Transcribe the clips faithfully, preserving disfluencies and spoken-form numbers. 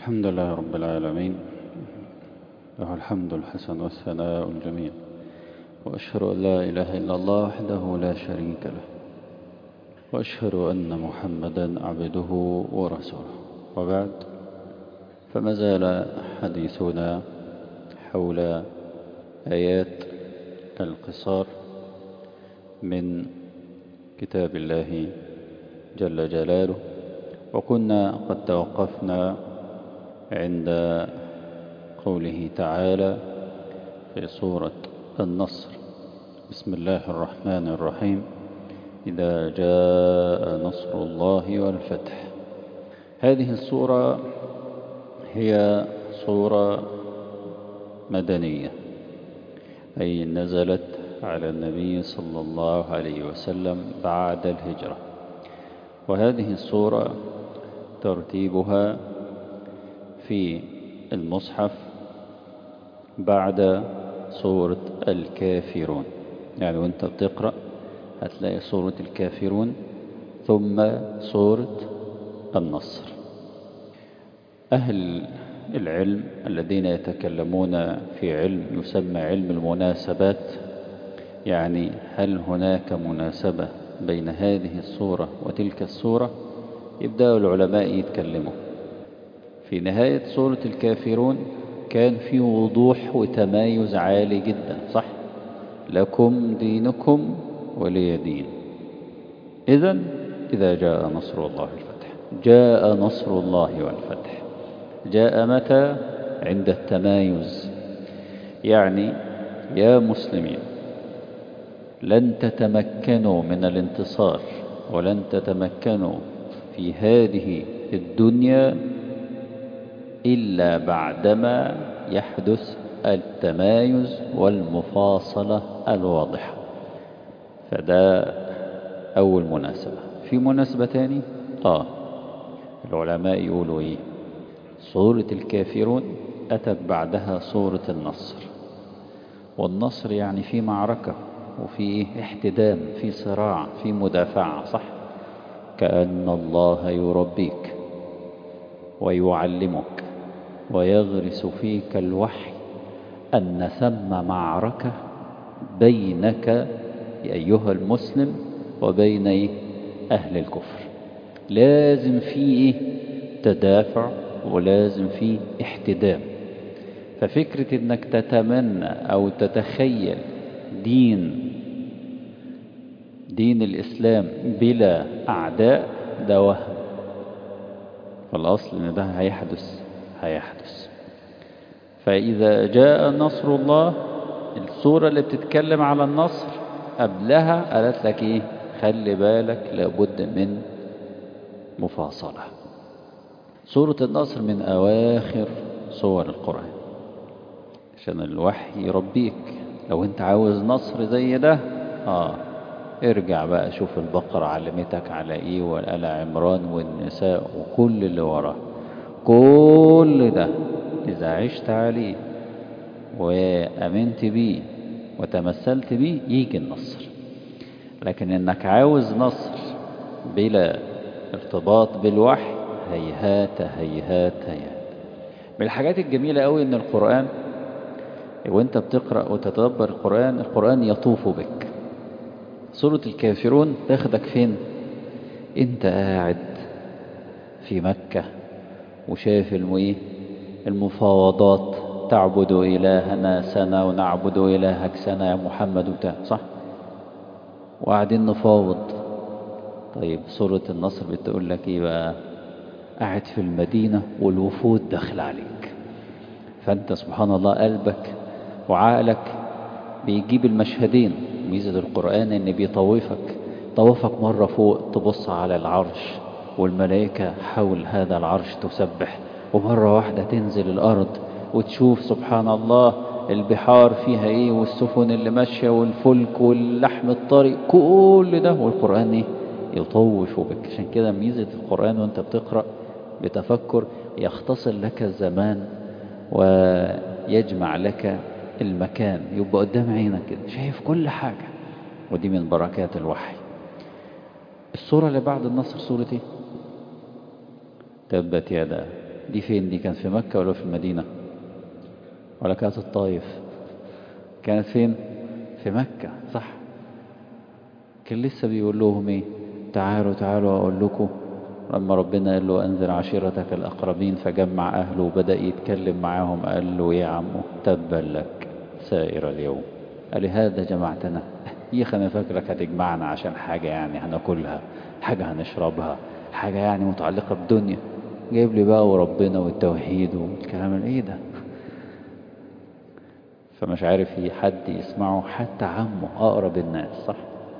الحمد لله رب العالمين، له الحمد الحسن والثناء الجميل، وأشهد أن لا إله إلا الله وحده لا شريك له، وأشهد أن محمدا عبده ورسوله. وبعد، فما زال حديثنا حول آيات القصار من كتاب الله جل جلاله، وكنا قد توقفنا عند قوله تعالى في سورة النصر: بسم الله الرحمن الرحيم، إذا جاء نصر الله والفتح. هذه السورة هي سورة مدنية، أي نزلت على النبي صلى الله عليه وسلم بعد الهجرة. وهذه السورة ترتيبها في المصحف بعد سورة الكافرون، يعني وانت بتقرأ هتلاقي سورة الكافرون ثم سورة النصر. أهل العلم الذين يتكلمون في علم يسمى علم المناسبات، يعني هل هناك مناسبة بين هذه السورة وتلك السورة، يبدأ العلماء يتكلموا. في نهاية سورة الكافرون كان في وضوح وتمايز عالي جدا، صح؟ لكم دينكم ولي دين. إذن إذا جاء نصر الله والفتح، جاء نصر الله والفتح جاء متى؟ عند التمايز. يعني يا مسلمين، لن تتمكنوا من الانتصار ولن تتمكنوا في هذه الدنيا إلا بعدما يحدث التمايز والمفاصلة الواضحة. فده أول مناسبة. في مناسبة تاني آه العلماء يقولوا إيه؟ سورة الكافرون أتت بعدها سورة النصر، والنصر يعني في معركة وفي احتدام، في صراع، في مدافعة، صح؟ كأن الله يربيك ويعلمك ويغرس فيك الوحي أن ثم معركة بينك أيها المسلم وبين أهل الكفر. لازم فيه تدافع ولازم فيه احتدام. ففكرة انك تتمنى او تتخيل دين دين الإسلام بلا أعداء ده وهم. فالأصل ان ده هيحدث هيحدث فإذا جاء نصر الله، السورة اللي بتتكلم على النصر قبلها قالت لك ايه؟ خلي بالك لابد من مفاصلة. سورة النصر من أواخر سور القرآن عشان الوحي يربيك. لو انت عاوز نصر زي ده اه ارجع بقى شوف البقرة علمتك على ايه، والآل عمران والنساء وكل اللي وراه. كل ده إذا عشت عليه وأمنت بيه وتمثلت بيه يجي النصر. لكن انك عاوز نصر بلا ارتباط بالوحي، هيهات هيهات هيهات. من الحاجات الجميلة قوي ان القرآن وانت بتقرأ وتتدبر القرآن، القرآن يطوف بك. سورة الكافرون تاخدك فين؟ انت قاعد في مكة وشايف الميه المفاوضات: تعبد إلهنا سنة ونعبد إلهك سنة يا محمد وبتاع، صح؟ وقاعدين نفاوض. طيب سورة النصر بتقول لك ايه بقى؟ قاعد في المدينة والوفود داخل عليك، فانت سبحان الله قلبك وعقلك بيجيب المشهدين. ميزة القرآن ان بيطوفك طوفك مرة فوق تبص على العرش والملائكة حول هذا العرش تسبح، ومرة واحدة تنزل الأرض وتشوف سبحان الله البحار فيها ايه، والسفن اللي ماشية والفلك واللحم الطري، كل ده والقرآن ايه؟ يطوف بك. عشان كده ميزة القرآن وانت بتقرأ بتفكر يختصر لك الزمان ويجمع لك المكان، يبقى قدام عينك كده شايف كل حاجة. ودي من بركات الوحي. السورة اللي بعد النصر سورة ايه؟ تبت يدا دي فين؟ دي كانت في مكة ولا في المدينة ولا كانت الطائف؟ كانت فين؟ في مكة، صح. كان لسه بيقول لهم ايه؟ تعالوا تعالوا اقول لكم. لما ربنا قال له انذر عشيرتك الاقربين فجمع اهله وبدأ يتكلم معاهم، قال له يا عمو تبا لك سائر اليوم قال هذا جمعتنا. يا اخي انا فاكرك هتجمعنا عشان حاجة يعني هناكلها، حاجة هنشربها، حاجة يعني متعلقة بالدنيا، جايب لي بقى وربنا والتوحيد والكلام الايه ده. فمش عارف حد يسمعه، حتى عمه أقرب الناس، صح.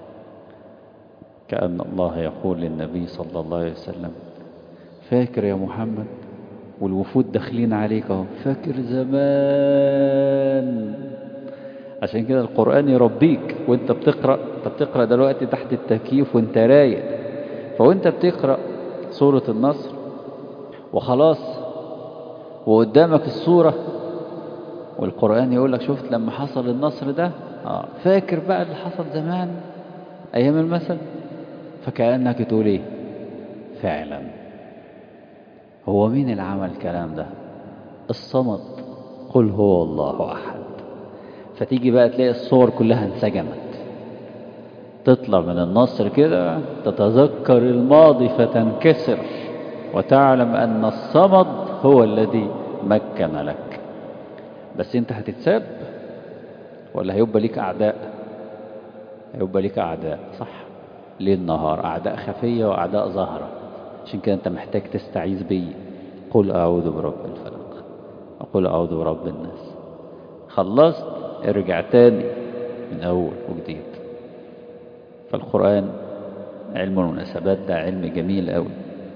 كأن الله يقول للنبي صلى الله عليه وسلم فاكر يا محمد والوفود داخلين عليك اهو، فاكر زمان. عشان كده القرآن يربيك وانت بتقرأ. انت بتقرأ دلوقتي تحت التكييف وانت رايق، فوانت بتقرأ سورة النصر وخلاص وقدامك السورة والقرآن يقول لك شفت لما حصل النصر ده، آه فاكر بقى اللي حصل زمان أيام المثل. فكأنك تقول ايه فعلا، هو مين اللي عمل الكلام ده؟ الصمد، قل هو الله أحد. فتيجي بقى تلاقي الصور كلها انسجمت، تطلع من النصر كده تتذكر الماضي فتنكسر وتعلم أن الصمد هو الذي مكن لك. بس انت هتتساب ولا هيبقى ليك أعداء؟ هيبقى ليك أعداء، صح. ليل نهار أعداء خفية وأعداء ظاهرة. عشان كده انت محتاج تستعيذ بي، قل أعوذ برب الفلق وقل أعوذ برب الناس. خلصت ارجع تاني من أول وجديد. فالقرآن علم المناسبات ده علم جميل أوي.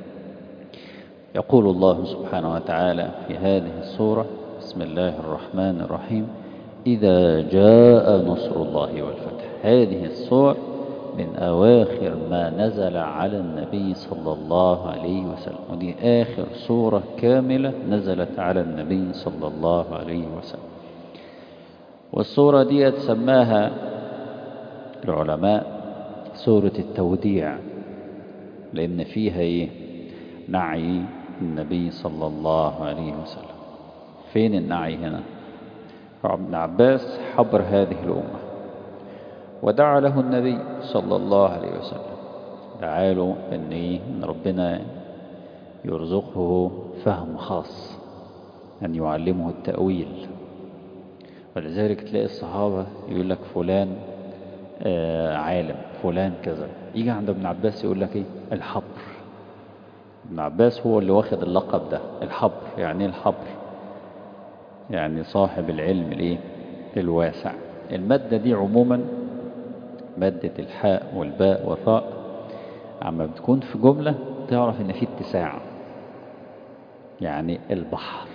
يقول الله سبحانه وتعالى في هذه السورة بسم الله الرحمن الرحيم إذا جاء نصر الله والفتح. هذه السور من أواخر ما نزل على النبي صلى الله عليه وسلم، ودي آخر سورة كاملة نزلت على النبي صلى الله عليه وسلم. والسورة دي سماها العلماء سورة التوديع، لأن فيها إيه؟ نعي النبي صلى الله عليه وسلم. فين النعي هنا؟ ابن عباس حبر هذه الأمة ودعا له النبي صلى الله عليه وسلم، دعا له إن, إيه؟ إن ربنا يرزقه فهم خاص، أن يعلمه التأويل. ولذلك تلاقي الصحابة يقول لك فلان آه عالم، فلان كذا. يجي عند ابن عباس يقول لك ايه؟ الحبر. ابن عباس هو اللي واخد اللقب ده الحبر. يعني ايه الحبر؟ يعني صاحب العلم الايه؟ الواسع. المادة دي عموما مادة الحاء والباء والراء عما بتكون في جملة تعرف ان في اتساع. يعني البحر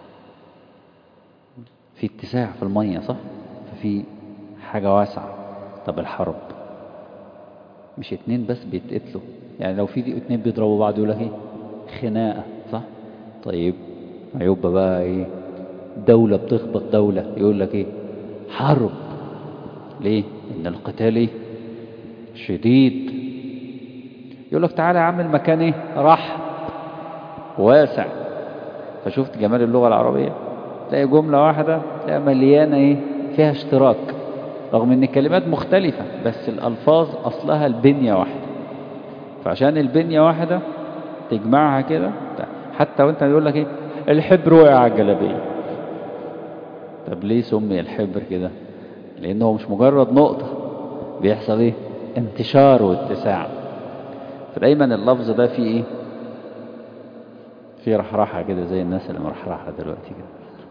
في اتساع في المية، صح؟ ففي حاجة واسعة. طب الحرب مش اتنين بس بيتقتلوا، يعني لو في اتنين بيضربوا بعض يقول لك ايه؟ خناقة، صح؟ طيب هيبقى بقى ايه؟ دولة بتخبط دولة يقول لك ايه؟ حرب. ليه؟ ان القتال ايه؟ شديد. يقول لك تعالى يا عم المكان ايه؟ رحب واسع. فشفت جمال اللغة العربية، تلاقي جملة واحدة تلاقي مليانة ايه؟ فيها اشتراك، رغم ان الكلمات مختلفة بس الألفاظ أصلها البنية واحدة. فعشان البنية واحدة تجمعها كده. حتى وانت يقول لك ايه؟ الحبر وقع على الجلابية. طب ليه سمي الحبر كده؟ لأنه مش مجرد نقطة، بيحصل ايه؟ انتشار واتساع. فدايما اللفظ ده فيه ايه؟ فيه رحرحة كده زي الناس اللي مرحرحة دلوقتي كده.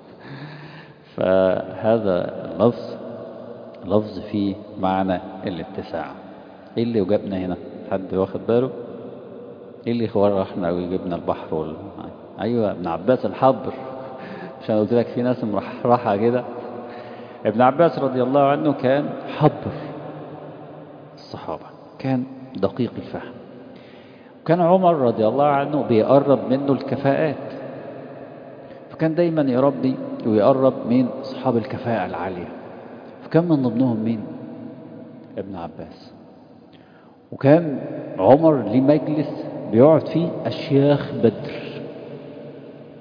فهذا اللفظ لفظ فيه معنى الاتساع. ايه اللي وجبنا هنا؟ حد واخد باله؟ ايه اللي خورحنا ويجبنا البحر وال... ايوه ابن عباس الحبر. عشان قلت لك في ناس مرحرحة كده. ابن عباس رضي الله عنه كان حبر الصحابة، كان دقيق الفهم. وكان عمر رضي الله عنه بيقرب منه الكفاءات، فكان دايما يربي ويقرب من أصحاب الكفاءة العالية. فكان من ضمنهم مين؟ ابن عباس. وكان عمر ليه مجلس بيقعد فيه أشياخ بدر،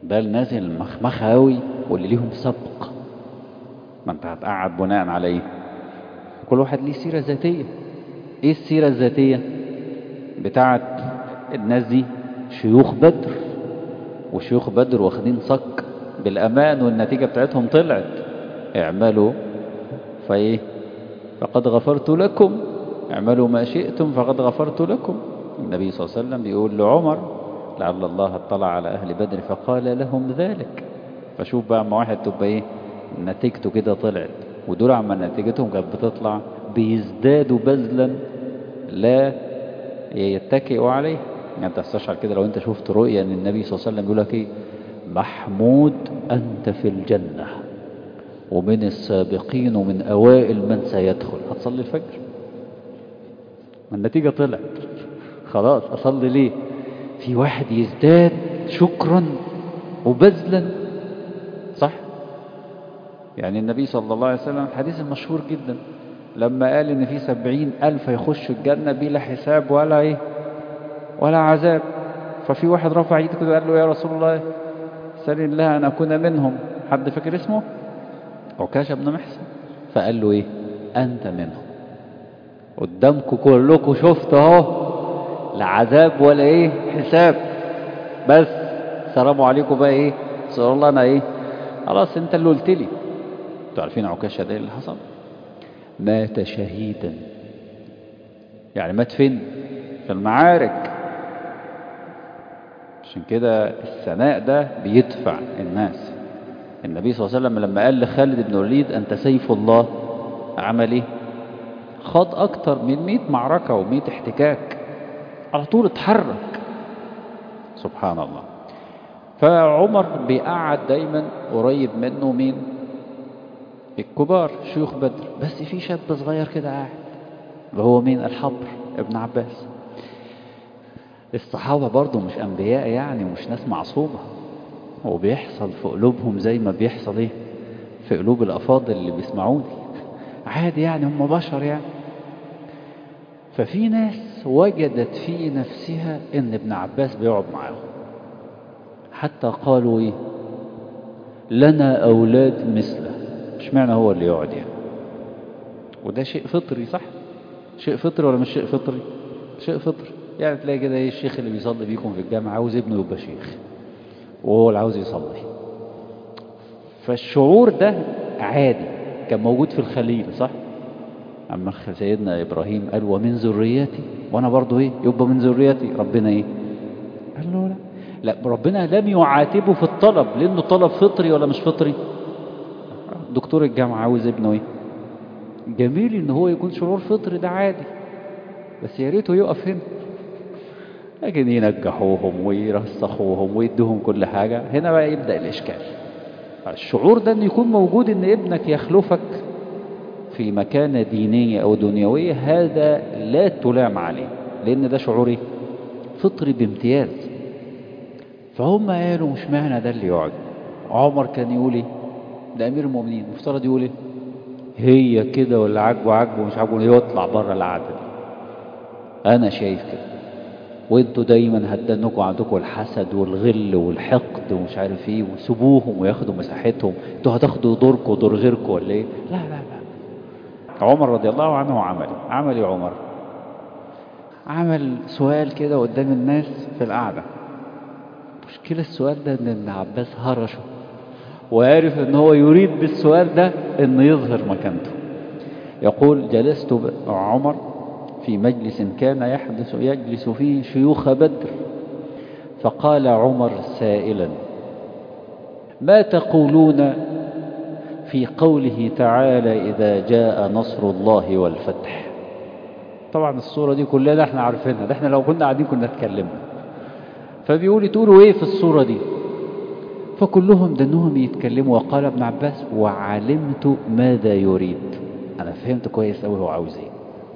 ده نازل مخمخ قوي واللي ليهم سبق. ما انت هتقعد بناء على ايه؟ كل واحد ليه سيرة ذاتية. ايه السيرة الذاتية بتاعت الناس دي؟ شيوخ بدر، وشيوخ بدر واخدين صك بالامان والنتيجة بتاعتهم طلعت اعملوا فايه فقد غفرت لكم، اعملوا ما شئتم فقد غفرت لكم. النبي صلى الله عليه وسلم بيقول لعمر لعل الله اطلع على اهل بدر فقال لهم ذلك. فشوف بقى اما واحد تبقى ايه نتيجته كده طلعت، ودول عما نتيجتهم كانت بتطلع بيزدادوا بذلا لا يتكئوا عليه. يعني انت تستشعر كده لو انت شفت رؤيا ان النبي صلى الله عليه وسلم بيقول لك ايه؟ محمود انت في الجنة ومن السابقين ومن اوائل من سيدخل. هتصلي الفجر؟ النتيجة طلعت خلاص، اصلي ليه؟ في واحد يزداد شكرا وبذلا، صح؟ يعني النبي صلى الله عليه وسلم الحديث المشهور جدا لما قال ان في سبعين الف يخشوا الجنة بلا حساب ولا ايه ولا عذاب. ففي واحد رفع ايده كده وقال له يا رسول الله سل الله ان اكون منهم. حد فاكر اسمه؟ عكاشة بن محسن. فقال له ايه؟ انت منهم، قدامكم كلكم شفت اهو، لا عذاب ولا ايه حساب، بس سلام عليكم بقى ايه سأل الله انا ايه خلاص انت اللي قلت لي. انتوا عارفين عكاشة ده اللي حصل؟ مات شهيدا، يعني مات فين؟ في المعارك. عشان كده الثناء ده بيدفع الناس. النبي صلى الله عليه وسلم لما قال لخالد بن الوليد انت سيف الله، عمل ايه؟ خاض اكتر من مئة معركة ومئة احتكاك، على طول اتحرك. سبحان الله. فعمر بيقعد دايما قريب منه مين؟ الكبار شيوخ بدر، بس في شاب صغير كده قاعد، وهو مين؟ الحبر ابن عباس. الصحابة برضو مش أنبياء يعني، ومش ناس معصومة، وبيحصل في قلوبهم زي ما بيحصل ايه في قلوب الأفاضل اللي بيسمعوني، عادي يعني، هم بشر يعني. ففي ناس وجدت في نفسها ان ابن عباس بيقعد معاهم، حتى قالوا ايه لنا أولاد مثله، مش معنى هو اللي يقعد يعني. وده شيء فطري، صح؟ شيء فطري ولا مش شيء فطري؟ شيء فطري. يعني تلاقي كده ايه الشيخ اللي بيصلي بيكم في الجامعة عاوز ابنه يبقى شيخ، وهو اللي عاوز يصلي. فالشعور ده عادي، كان موجود في الخليل، صح؟ أما سيدنا إبراهيم قال ومن ذريتي، وأنا برضو إيه يبقى من ذريتي. ربنا إيه قال له لا لا، ربنا لم يعاتبه في الطلب، لأنه طلب فطري ولا مش فطري؟ دكتور الجامعة عاوز ابنه إيه؟ جميل إن هو يكون شعور فطري، ده عادي، بس يا ريته يقف هنا. لكن ينجحوهم ويرسخوهم ويدوهم كل حاجة، هنا بقى يبدأ الإشكال. الشعور ده أن يكون موجود أن ابنك يخلفك في مكانة دينية أو دنيوية، هذا لا تلام عليه، لأن ده شعور إيه؟ فطري بامتياز. فهم قالوا مش معنى ده اللي يقعد. عمر كان يقول إيه؟ ده أمير المؤمنين، مفترض يقول إيه؟ هي كده، ولا عاجبه عاجبه مش عاجبه يطلع بره العادة دي. أنا شايف كده، وانتوا دايما هتدنكوا عندكم الحسد والغل والحقد ومش عارف ايه، وسيبوهم وياخدوا مساحتهم، انتوا هتاخدوا دوركم ودور غيركم ولا ايه؟ لا لا لا. عمر رضي الله عنه عمل عمل يا عمر عمل سؤال كده قدام الناس في القعدة. مشكلة السؤال ده ان ابن عباس هرشه، وعارف ان هو يريد بالسؤال ده ان يظهر مكانته. يقول جلست عمر في مجلس كان يحدث يجلس فيه شيوخ بدر، فقال عمر سائلا ما تقولون في قوله تعالى إذا جاء نصر الله والفتح؟ طبعا الصورة دي كلها ده احنا عارفينها، ده احنا لو كنا قاعدين كنا اتكلمنا. فبيقول تقولوا ايه في الصورة دي؟ فكلهم دنهم يتكلموا. وقال ابن عباس وعلمت ماذا يريد، انا فهمت كويس قوي هو عاوز ايه.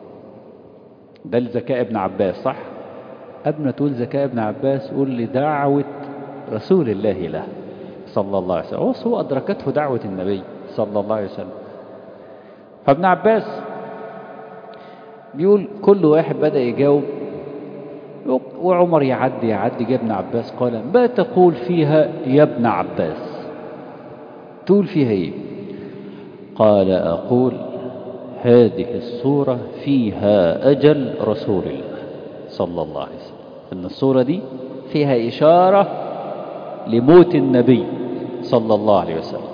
ده الذكاء ابن عباس، صح؟ قبل ما تقول ذكاء ابن عباس قول لي دعوة رسول الله له صلى الله عليه وسلم، هو أدركته دعوة النبي صلى الله عليه وسلم. فابن عباس بيقول كل واحد بدأ يجاوب، وعمر يعدي يعدي جه ابن عباس قال ما تقول فيها يا ابن عباس؟ تقول فيها ايه؟ قال أقول هذه السورة فيها أجل رسول الله صلى الله عليه وسلم، إن السورة دي فيها إشارة لموت النبي صلى الله عليه وسلم.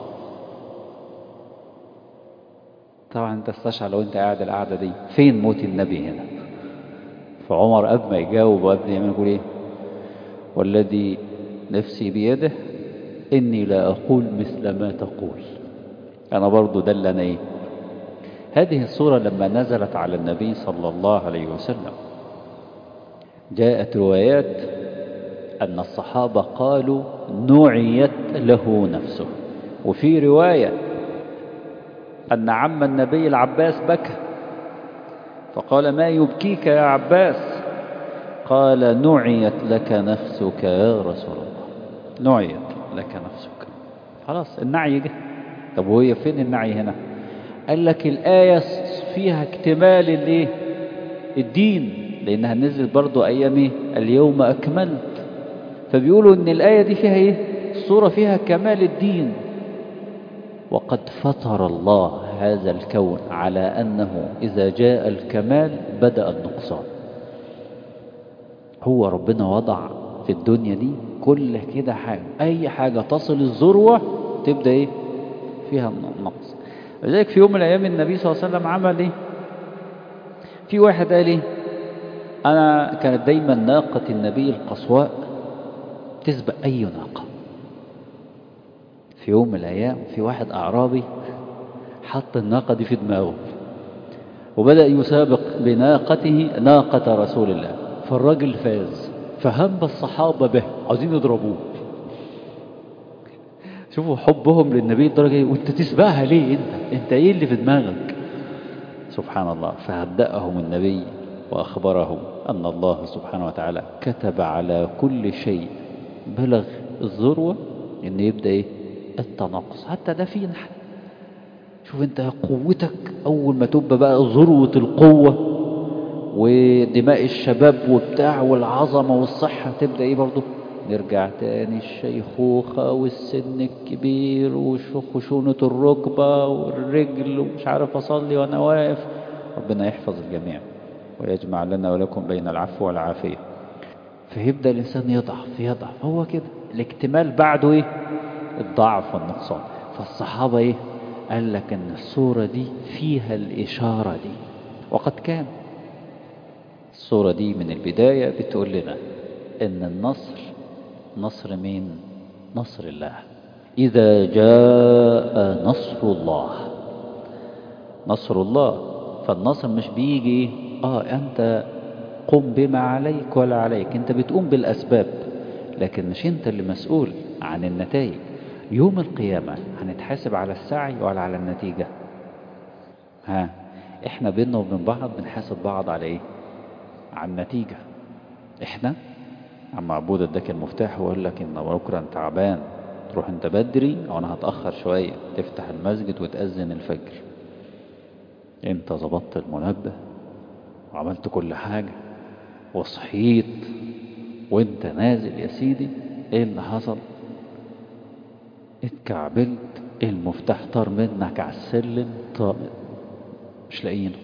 طبعا انت استشعر لو انت قاعد القعدة دي فين موت النبي هنا؟ فعمر قبل ما يجاوب وقبل ما يقول ايه؟ والذي نفسي بيده إني لا أقول مثل ما تقول. أنا برضو ده اللي أنا إيه. هذه السورة لما نزلت على النبي صلى الله عليه وسلم جاءت روايات أن الصحابة قالوا نعيت له نفسه، وفي رواية أن عم النبي العباس بكى فقال ما يبكيك يا عباس؟ قال نعيت لك نفسك يا رسول الله، نعيت لك نفسك. خلاص النعي جه. طب وهي فين النعي هنا؟ قال لك الآية فيها اكتمال الايه؟ الدين، لأنها نزلت برضو أيام ايه؟ اليوم أكملت. فبيقولوا إن الآية دي فيها ايه؟ الصورة فيها كمال الدين. وقد فطر الله هذا الكون على أنه إذا جاء الكمال بدأ النقصان. هو ربنا وضع في الدنيا دي كل كده حاجة، أي حاجة تصل الذروة تبدأ ايه؟ فيها نقص. لذلك في يوم من الأيام النبي صلى الله عليه وسلم عمل ايه؟ في واحد قال ايه؟ أنا كانت دايما ناقة النبي القصواء تسبق أي ناقة. في يوم من الأيام في واحد أعرابي حط الناقة دي في دماغه وبدأ يسابق بناقته ناقة رسول الله، فالراجل فاز، فهم الصحابة به عاوزين يضربوه. شوفوا حبهم للنبي الدرجة ايه، وانت تسبقها ليه؟ انت انت ايه اللي في دماغك؟ سبحان الله. فهدأهم النبي وأخبرهم أن الله سبحانه وتعالى كتب على كل شيء بلغ الذروة إن يبدأ إيه؟ التناقص. حتى ده فينا. شوف أنت قوتك أول ما تبقى بقى ذروة القوة ودماء الشباب وبتاع والعظمة والصحة تبدأ إيه برضو؟ نرجع تاني الشيخوخة والسن الكبير وخشونة الركبة والرجل ومش عارف أصلي وأنا واقف. ربنا يحفظ الجميع ويجمع لنا ولكم بين العفو والعافية. فيبدأ الإنسان يضعف يضعف. هو كده الاكتمال بعده إيه؟ الضعف والنقصان. فالصحابة إيه؟ قال لك إن الصورة دي فيها الإشارة دي. وقد كان الصورة دي من البداية بتقول لنا إن النصر نصر مين؟ نصر الله. إذا جاء نصر الله، نصر الله. فالنصر مش بيجي آه أنت قم بما عليك ولا عليك، أنت بتقوم بالأسباب لكن مش أنت اللي مسؤول عن النتائج. يوم القيامة هنتحاسب على السعي ولا على النتيجة؟ ها إحنا بيننا وبين بعض بنحاسب بعض على إيه؟ على النتيجة. إحنا عم عبود اداك المفتاح وقال لك ان بكره انت تعبان تروح انت بدري او انا هتاخر شويه، تفتح المسجد وتاذن الفجر. انت ظبطت المنبه وعملت كل حاجه وصحيت وانت نازل يا سيدي، ايه اللي حصل؟ اتكعبلت، المفتاح طار منك على السلم، طار مش لاقيينه،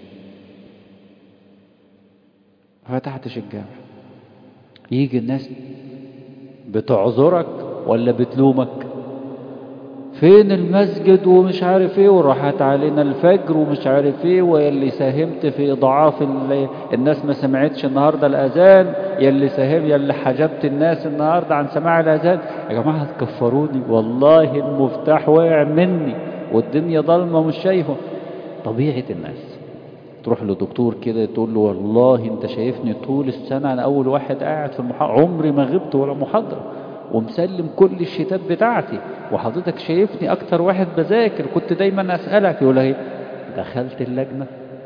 فتحتش الجامع. يجي الناس بتعذرك ولا بتلومك؟ فين المسجد ومش عارف ايه وراحت علينا الفجر ومش عارف ايه، واللي ساهمت في اضعاف الناس ما سمعتش النهارده الاذان، يلي ساهم يلي حجبت الناس النهارده عن سماع الاذان. يا جماعه هتكفروني؟ والله المفتاح وقع مني والدنيا ضلمه ومش شايفه. طبيعه الناس. تروح لدكتور كده تقول له والله انت شايفني طول السنة انا اول واحد قاعد في المحاضرة، عمري ما غبت ولا محاضرة ومسلم كل الشتات بتاعتي، وحضرتك شايفني اكتر واحد بذاكر، كنت دايما اسألك. يقول ايه؟ دخلت اللجنة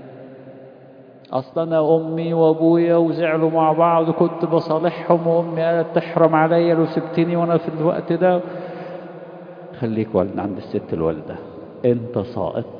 اصلا انا امي وابويا وزعلوا مع بعض وكنت بصالحهم وامي قالت تحرم عليا لو سبتني وانا في الوقت ده. خليك والد عند الست الوالدة، انت ساقط.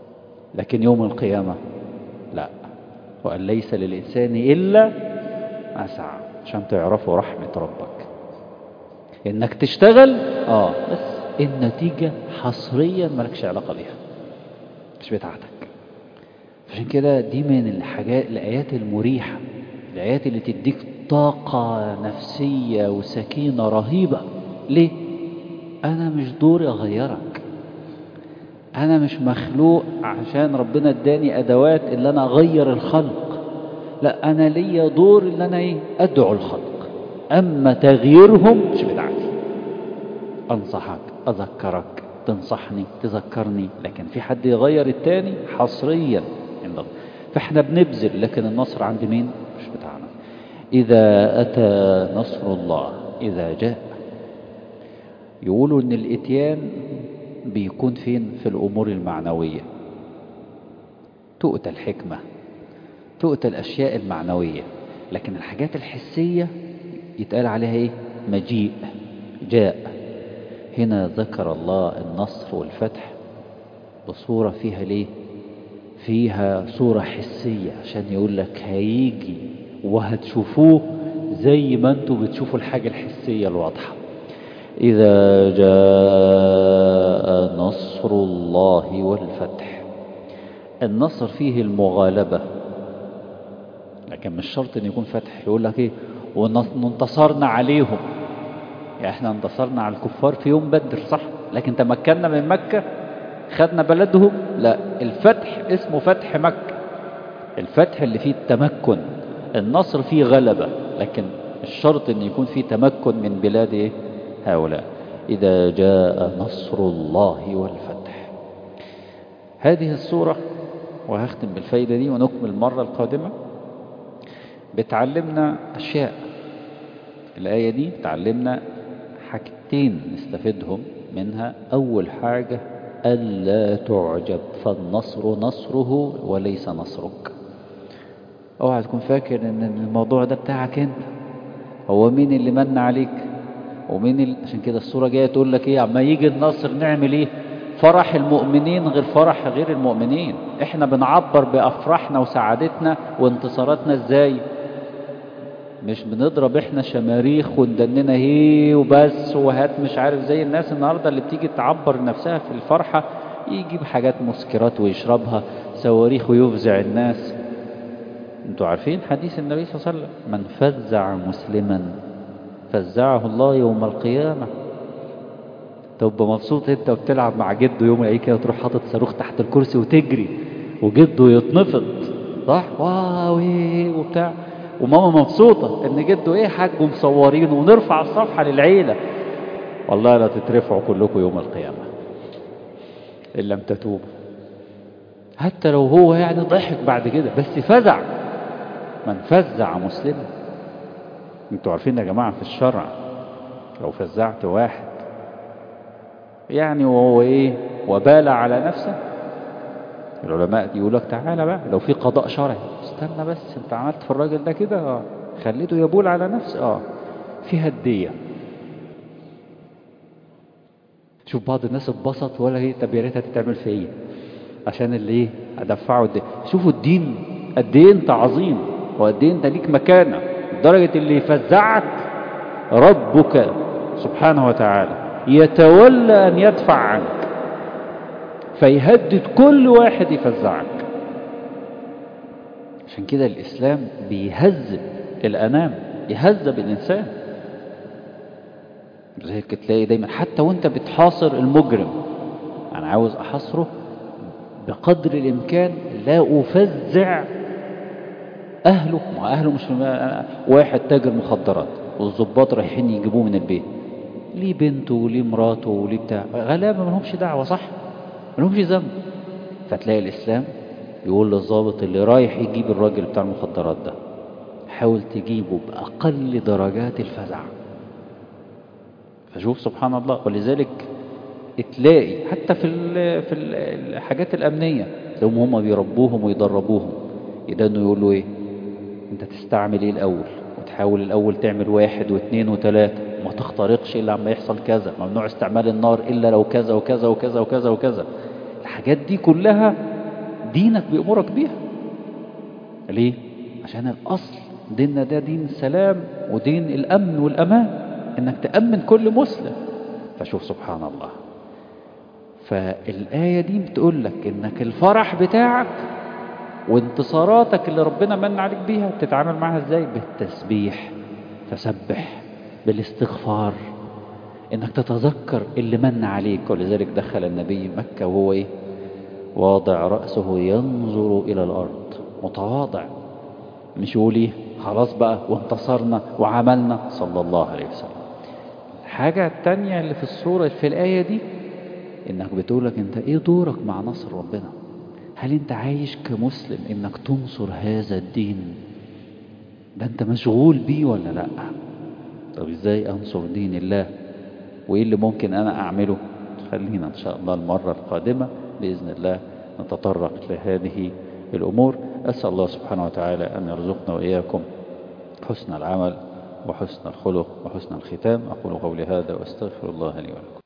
لكن يوم القيامة لا. وأن ليس للإنسان إلا أسعى عشان تعرفوا رحمة ربك. إنك تشتغل آه بس النتيجة حصريا مالكش علاقة بيها، مش بتاعتك. عشان كده دي من الحاجات الآيات المريحة، الآيات اللي تديك طاقة نفسية وسكينة رهيبة. ليه؟ أنا مش دوري أغيرك، أنا مش مخلوق عشان ربنا اداني أدوات اللي أنا أغير الخلق، لا أنا ليا دور اللي أنا إيه؟ أدعو الخلق. أما تغييرهم مش بتاعتي. أنصحك، أذكرك، تنصحني، تذكرني، لكن في حد يغير التاني حصريا عند الله. فإحنا بنبذل، لكن النصر عند مين؟ مش بتاعنا. إذا أتى نصر الله، إذا جاء. يقولوا إن الإتيان بيكون فين؟ في الأمور المعنوية. تؤتى الحكمة، تؤتى الأشياء المعنوية، لكن الحاجات الحسية يتقال عليها إيه؟ مجيء، جاء. هنا ذكر الله النصر والفتح بصورة فيها ليه؟ فيها صورة حسية، عشان يقول لك هيجي وهتشوفوه زي ما انتوا بتشوفوا الحاجة الحسية الواضحة. إذا جاء نصر الله والفتح. النصر فيه المغالبة، لكن مش شرط ان يكون فتح. يقول لك ايه؟ وانتصرنا عليهم، يعني احنا انتصرنا على الكفار في يوم بدر صح، لكن تمكنا من مكة، خدنا بلدهم. لا، الفتح اسمه فتح مكة، الفتح اللي فيه التمكن. النصر فيه غلبة، لكن الشرط ان يكون فيه تمكن من بلاد ايه؟ هؤلاء. إذا جاء نصر الله والفتح. هذه السورة، وهختم بالفايدة دي ونكمل المرة القادمة، بتعلمنا أشياء. الآية دي تعلمنا حاجتين نستفيدهم منها. أول حاجة ألا تعجب، فالنصر نصره وليس نصرك. اوعى تكون فاكر ان الموضوع ده بتاعك انت. هو مين اللي من عليك؟ ومين ال... عشان كده السورة جاية تقول لك ايه؟ عما يجي النصر نعمل ايه؟ فرح المؤمنين غير فرح غير المؤمنين. احنا بنعبر بأفراحنا وسعادتنا وانتصاراتنا ازاي؟ مش بنضرب احنا شماريخ وندننا هي وبس وهات مش عارف زي الناس النهاردة اللي بتيجي تعبر نفسها في الفرحة، يجيب حاجات مسكرات ويشربها، صواريخ ويفزع الناس. انتوا عارفين حديث النبي صلى الله عليه وسلم: من فزع مسلما فزعه الله يوم القيامة. تبقى مبسوط انت وبتلعب مع جده يوم العيد كده، تروح حاطط صاروخ تحت الكرسي وتجري وجده يتنفض صح واو وبتاع، وماما مبسوطة ان جده ايه حاجه مصورينه، ونرفع الصفحة للعيلة. والله لا تترفعوا كلكم يوم القيامة إن لم تتوبوا. حتى لو هو يعني ضحك بعد كده بس فزع. من فزع مسلم. انتوا عارفين يا جماعة في الشرع لو فزعت واحد يعني وهو ايه وبال على نفسه، العلماء يقول لك تعالى بقى لو في قضاء شرعي، استنى بس انت عملت في الراجل ده كده اه خليته يبول على نفسه اه في هدية. شوف بعض الناس اتبسط ولا هي طب يا ريتها تتعمل في ايه عشان اللي ايه ادفعه الدين. شوفوا الدين قد ايه انت عظيم وقد ايه انت ليك مكانه، لدرجه اللي يفزعك ربك سبحانه وتعالى يتولى ان يدفع عنك، فيهدد كل واحد يفزعك. عشان كده الاسلام بيهذب الانام، يهذب الانسان. زي تلاقي دايما حتى وانت بتحاصر المجرم، انا عاوز احاصره بقدر الامكان لا افزع اهله. مع اهله مش واحد تاجر مخدرات والضباط رايحين يجيبوه من البيت، ليه بنته وليه مراته وليه بتاع، غلابه ما لهمش دعوه صح، ما لهمش ذنب. فتلاقي الاسلام يقول للضابط اللي رايح يجيب الراجل بتاع المخدرات ده حاول تجيبه باقل درجات الفزع. فشوف سبحان الله. ولذلك تلاقي حتى في في الحاجات الامنيه هم هم بيربوهم ويدربوهم يدانوا يقولوا ايه انت تستعمل ايه الاول، وتحاول الاول تعمل واحد واثنين وثلاثه، وما تخترقش الا لما يحصل كذا، ممنوع استعمال النار الا لو كذا وكذا وكذا وكذا وكذا. الحاجات دي كلها دينك بيأمرك بيها. ليه؟ عشان الاصل ديننا ده دين سلام ودين الأمن والأمان، إنك تأمن كل مسلم. فشوف سبحان الله. فالآية دي بتقول لك إنك الفرح بتاعك وانتصاراتك اللي ربنا من عليك بيها تتعامل معها ازاي؟ بالتسبيح، تسبح، بالاستغفار، انك تتذكر اللي من عليك. ولذلك دخل النبي مكة وهو ايه؟ واضع رأسه ينظر إلى الأرض، متواضع، مش يقول ايه خلاص بقى وانتصرنا وعملنا، صلى الله عليه وسلم. الحاجة التانية اللي في الصورة في الآية دي انك بتقولك انت ايه دورك مع نصر ربنا؟ هل انت عايش كمسلم انك تنصر هذا الدين ده؟ انت مشغول بيه ولا لا؟ طب ازاي انصر دين الله؟ وايه اللي ممكن انا اعمله؟ خلينا ان شاء الله المرة القادمة بإذن الله نتطرق لهذه الامور. اسأل الله سبحانه وتعالى ان يرزقنا واياكم حسن العمل وحسن الخلق وحسن الختام. اقول قولي هذا واستغفر الله لي ولكم.